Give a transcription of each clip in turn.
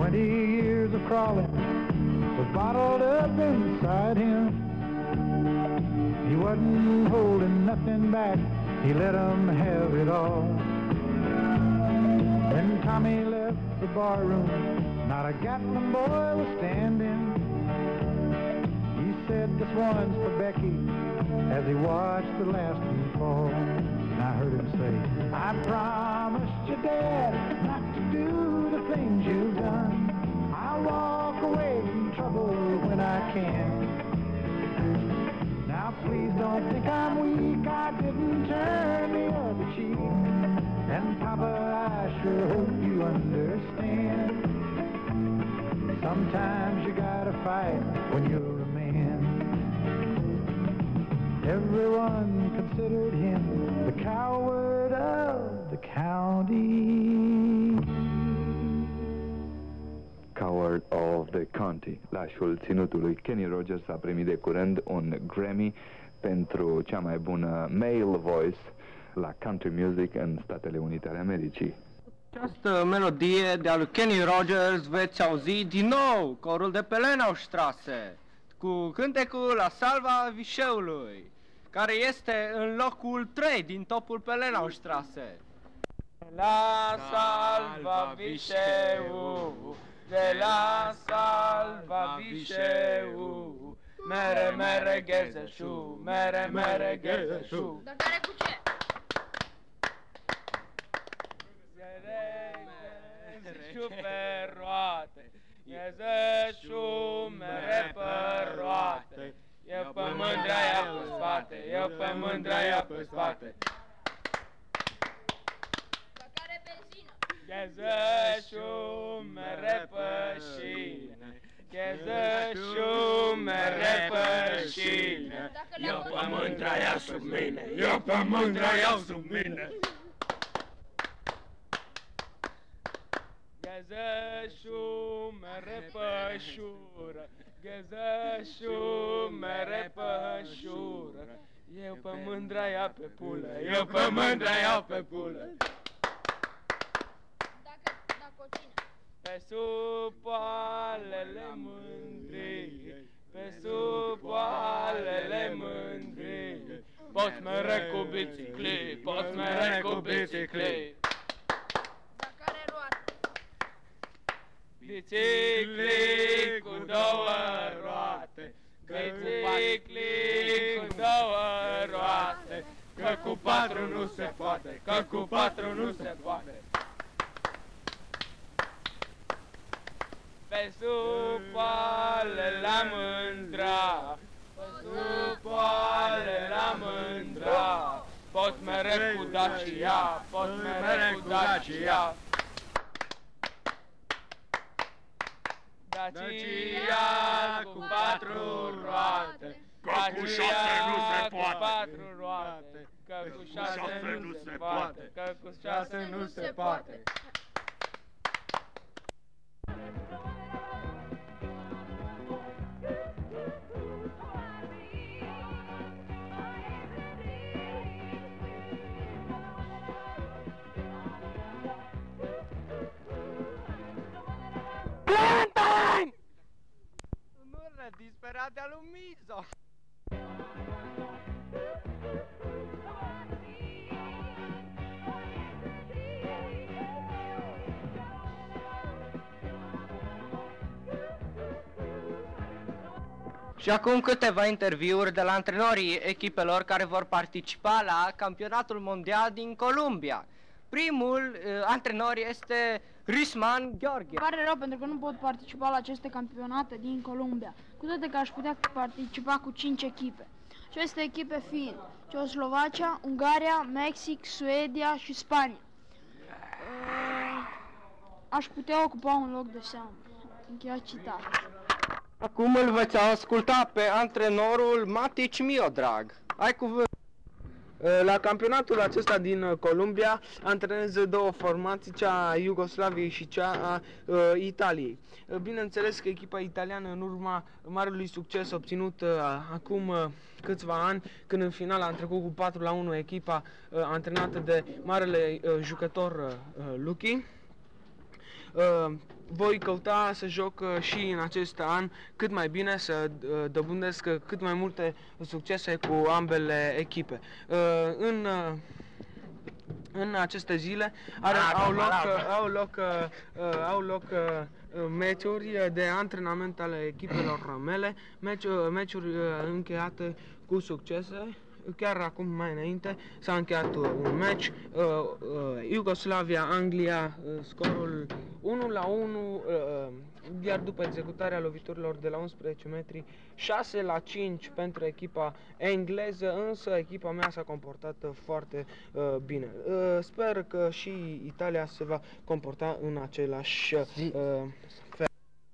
20 years of crawling was bottled up inside him. He wasn't holding nothing back, he let them have it all. When Tommy left the barroom, not a Gatlin boy was standing. He said, this one's for Becky, as he watched the last one fall. And I heard him say, I promised your dad not to do the things you've done. I'll walk away from trouble when I can. Now please don't think I'm weak, I didn't turn the other cheek. And Papa, I sure hope you understand. Sometimes you gotta fight when you're a man. Everyone considered him the coward of the county. Coward of the County, lașul ținutului Kenny Rogers, a primit de curând un Grammy pentru cea mai bună male voice la country music în Statele Unite ale Americii. Această melodie de-a lui Kenny Rogers veți auzi din nou corul de pe Lenaustrasse cu cântecul La Salva Vișeului, care este în locul 3 din topul pe Lenaustrasse. La Salva Vișeu, de la Salva Vișeu, mere, mere, ghezeșu, mere, mere, ghezeșu. Dar care cu ce? Ghezeșu pe roate, ghezeșu mere pe roate, eu pe mândra-ia pe spate, eu pe mândra-ia pe spate. Dar care benzină? Ghezeșu mere pe șine, ghezeșu mere pe șine, eu pe mândra-ia sub mine, eu pe mândra-ia sub mine. Ghezeșu mere pe șură, ghezeșu mere pe șură, eu pe mândra-ia pe pulă, eu pe mândra-ia pe pulă. Dacă o cine? Pe supoalele mândriei, pe supoalele mândriei, poți mere cu biciclii, poți mere cu biciclii. Dar care roată? Biciclii cu două roate, biciclii cu două roate, că cu patru nu se poate, că cu patru nu se poate. Pe supoale la mândra, pe supoale la mândra, poți mere cu Dacia, poți mere cu Dacia. Dacia cu patru roate, că cu șase nu se poate, cu patru roate, că cu șase nu se poate, că cu șase nu se poate. Clementine! Un urlet disperat de-a lui Mizo. Și acum câteva interviuri de la antrenorii echipelor care vor participa la campionatul mondial din Columbia. Primul antrenor este Risman Gheorghe. Pare rău pentru că nu pot participa la aceste campionate din Columbia, cu toate că aș putea participa cu 5 echipe. Aceste echipe fiind Ceoslovacia, Ungaria, Mexic, Suedia și Spania. Aș putea ocupa un loc de seamă. Încheiat citat. Acum îl veți asculta pe antrenorul Matic Miodrag. Ai cuvânt. La campionatul acesta din Columbia antrenez două formații, cea a Iugoslaviei și cea a Italiei. Bineînțeles că echipa italiană, în urma marelui succes obținut acum câțiva ani, când în final a trecut cu 4-1 echipa antrenată de marele jucător Luchi, Voi căuta să joc și în acest an cât mai bine, să dobândesc cât mai multe succese cu ambele echipe. În aceste zile au loc meciuri de antrenament ale echipelor mele, meciuri încheiate cu succese. Chiar acum, mai înainte, s-a încheiat un meci, Iugoslavia-Anglia, scorul 1-1, iar după executarea loviturilor de la 11 metri, 6-5 pentru echipa engleză, însă echipa mea s-a comportat foarte bine. Sper că și Italia se va comporta în același fel.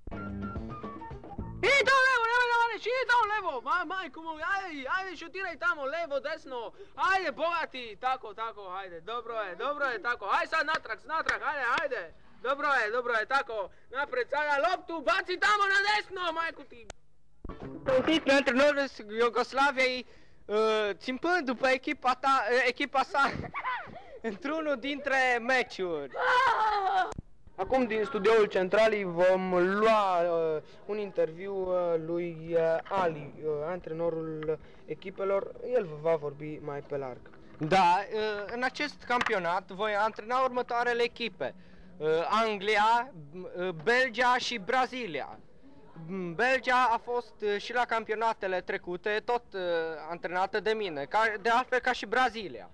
Levo, mai cum, ajde šutiraj tamo, levo, desno, ajde bogati, tako, ajde, dobro je, tako, ajde sad natrag, ajde, dobro je, tako, napred, sada loptu, baci tamo na desno, majku ti. Auzit antrenorul Iugoslaviei țimpând după echipa sa într-unul dintre meciuri. Acum din studioul centralii vom lua un interviu lui Ali, antrenorul echipelor. El va vorbi mai pe larg. Da, în acest campionat voi antrena următoarele echipe. Anglia, Belgia și Brazilia. Belgia a fost și la campionatele trecute tot antrenată de mine, de altfel ca și Brazilia.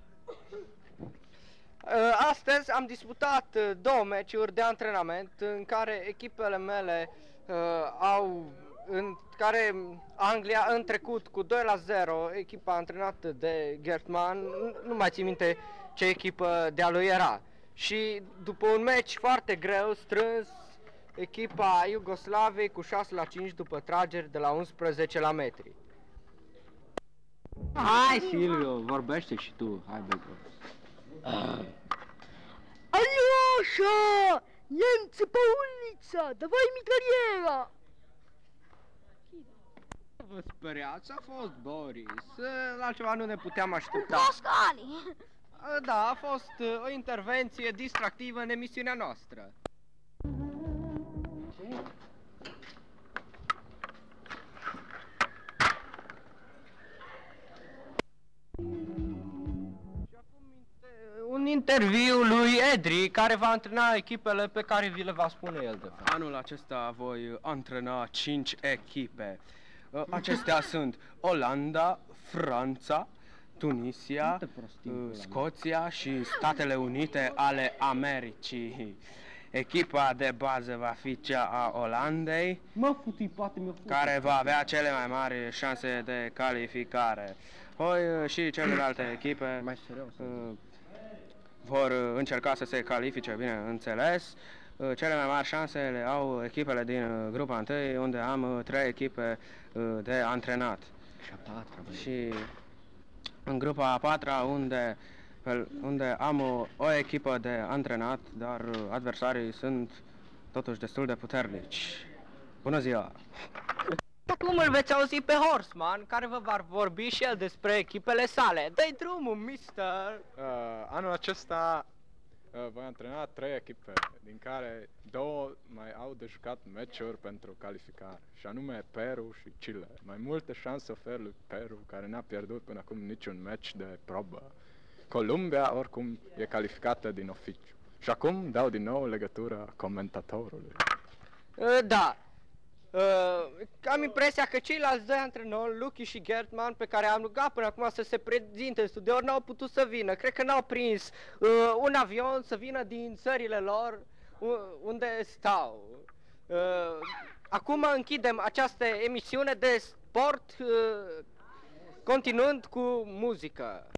Astăzi am disputat două meciuri de antrenament în care echipele mele în care Anglia în trecut cu 2-0, echipa antrenată de Gertman, nu mai țin minte ce echipă de-a lui era. Și după un meci foarte greu, strâns, echipa Iugoslaviei cu 6-5 după trageri de la 11 la metri. Hai, Silvio, vorbește și tu, hai, băgă. Alyosha! Nemți pe uliță! Dă-vai mitraliera! Vă speriați, a fost Boris. La altceva nu ne puteam aștepta. Pascali! Da, a fost o intervenție distractivă în emisiunea noastră. Un interviu lui Edri, care va antrena echipele pe care vi le va spune el, de fapt. Anul acesta voi antrena 5 echipe. Acestea sunt Olanda, Franța, Tunisia, Scoția și Statele Unite ale Americii. Echipa de bază va fi cea a Olandei, care va avea cele mai mari șanse de calificare. Apoi și celelalte echipe vor încerca să se califice, bineînțeles. Cele mai mari șanse le au echipele din grupa 1, unde am 3 echipe de antrenat. Și în grupa a 4-a, unde am o echipă de antrenat, dar adversarii sunt totuși destul de puternici. Bună ziua! Acum îl veți auzi pe Horseman, care vă va vorbi și el despre echipele sale. Dă-i drumul, mister! Anul acesta voi antrena 3 echipe, din care 2 mai au de jucat meciuri pentru calificare, și anume Peru și Chile. Mai multe șanse ofer lui Peru, care n-a pierdut până acum niciun meci de probă. Columbia, oricum, e calificată din oficiu. Și acum dau din nou legătura comentatorului. Da. Am impresia că ceilalți 2 antrenori, Lucky și Gertman, pe care am rugat până acum să se prezinte în studio, n-au putut să vină. Cred că n-au prins un avion să vină din țările lor unde stau. Acum închidem această emisiune de sport, continuând cu muzică.